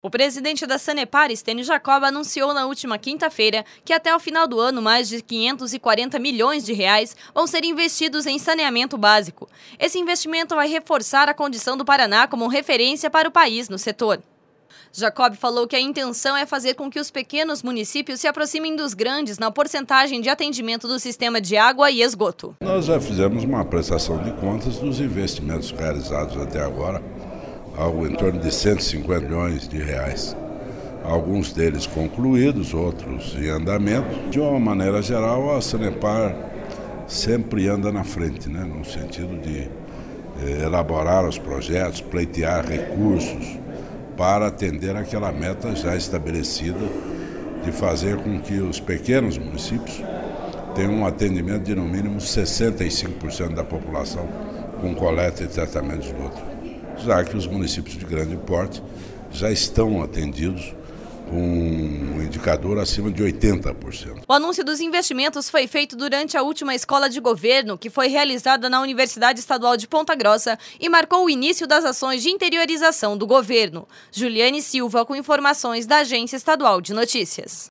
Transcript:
O presidente da Sanepar, Stênio Jacob, anunciou na última quinta-feira que até o final do ano mais de 540 milhões de reais vão ser investidos em saneamento básico. Esse investimento vai reforçar a condição do Paraná como referência para o país no setor. Jacob falou que a intenção é fazer com que os pequenos municípios se aproximem dos grandes na porcentagem de atendimento do sistema de água e esgoto. Nós já fizemos uma prestação de contas dos investimentos realizados até agora, algo em torno de 150 milhões de reais. Alguns deles concluídos, outros em andamento. De uma maneira geral, a Sanepar sempre anda na frente, no sentido de elaborar os projetos, pleitear recursos para atender aquela meta já estabelecida de fazer com que os pequenos municípios tenham um atendimento de no mínimo 65% da população com coleta e tratamento de esgoto, já que os municípios de grande porte já estão atendidos com um indicador acima de 80%. O anúncio dos investimentos foi feito durante a última escola de governo, que foi realizada na Universidade Estadual de Ponta Grossa e marcou o início das ações de interiorização do governo. Juliane Silva, com informações da Agência Estadual de Notícias.